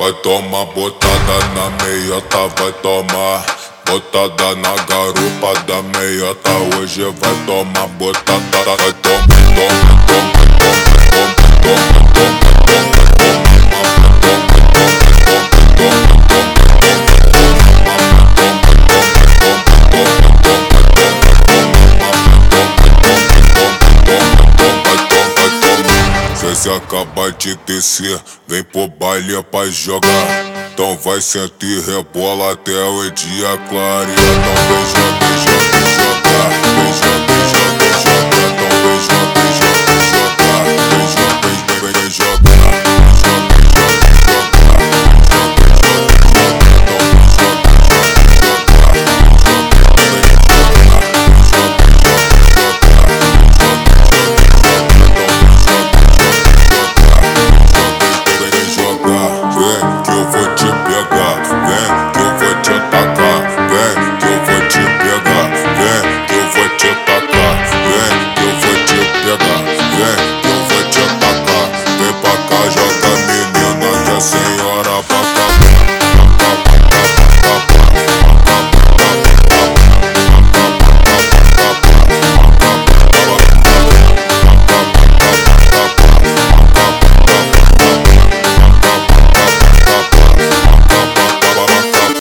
Vai tomar botada na meiota, vai tomar botada na garupa da meiota. Hoje vai tomar botada, vai se acabar de descer, vem pro baile pra jogar. Então vai sentir e rebola até o dia clarear. Então vem jogar, vem jogar, vem jogar.